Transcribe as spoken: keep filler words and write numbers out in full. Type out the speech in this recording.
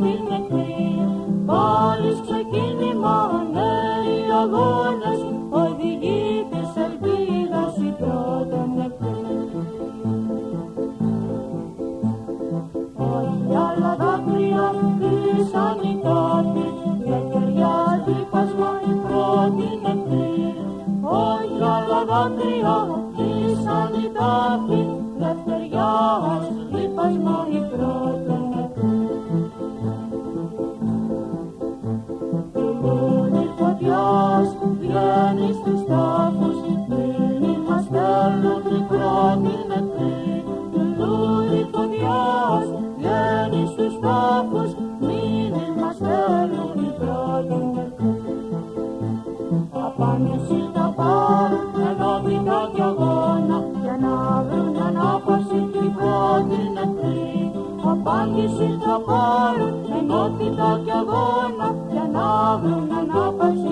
πρώτη νεκρή. Πάλι ξεκίνημα νέοι αγώνες, οδηγεί της ελπίδας η πρώτη νεκρή. Όχι άλλα δάκρυα κλείσαν οι τάφοι, λευτεριάζει πασμό η πρώτη νεκρή. Όχι άλλα δάκρυα κλείσαν οι τάφοι, λευτεριάζει πασμό η πρώτη νεκρή. Λουλούδι φωτιάς βγαίνει στους τάφους, μήνυμα στέλνουν η πρώτη νεκρή. Λουλούδι φωτιάς βγαίνει στους τάφους, μήνυμα στέλνουν οι πρώτη νεκροί. Απάντηση θα πάρουν ενότητα κι αγώνα, για να βρουν ανάπαυση την πρώτη νεκρή. Απάντηση θα πάρουν ενότητα κι αγώνα, για να βρουν ανάπαυση